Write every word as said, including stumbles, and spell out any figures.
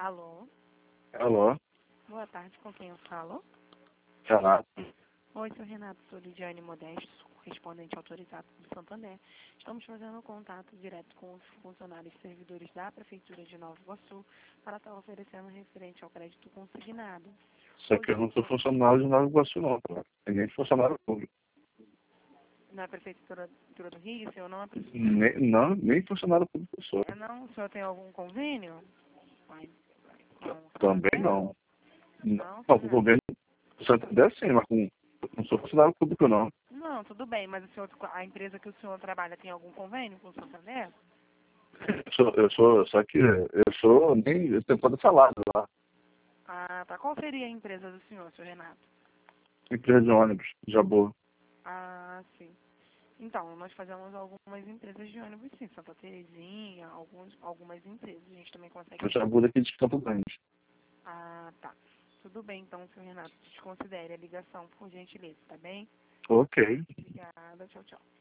Alô? Alô? Boa tarde, com quem eu falo? Renato. Oi, sou Renato, sou Lidiane Modesto, correspondente autorizado do Santander. Estamos fazendo contato direto com os funcionários e servidores da Prefeitura de Nova Iguaçu para estar oferecendo referente ao crédito consignado. Só que eu não sou funcionário de Nova Iguaçu, não, tá? É nem funcionário público. Na Prefeitura do Rio, o senhor não é prefeito? Nem, não, nem funcionário público eu sou. É, não? O senhor tem algum convênio? Vai, com o Também Santander? não. Não, Não, com o senhor. governo do Santander sim, mas com, eu não sou funcionário público, não. Não, tudo bem, mas o senhor, a empresa que o senhor trabalha tem algum convênio com o Santander? Eu sou, eu sou só que eu sou nem, eu tenho todo salário lá. Ah, tá. Qual seria a empresa do senhor, senhor Renato? Empresa de ônibus, Jabô. Ah, sim. Então, nós fazemos algumas empresas de ônibus, sim. Santa Terezinha, alguns, algumas empresas. A gente também consegue... Eu Jabô daqui de Campo Grande. Ah, tá. Tudo bem, então, senhor Renato. Desconsidere a ligação, por gentileza, tá bem? Ok. Obrigada. Tchau, tchau.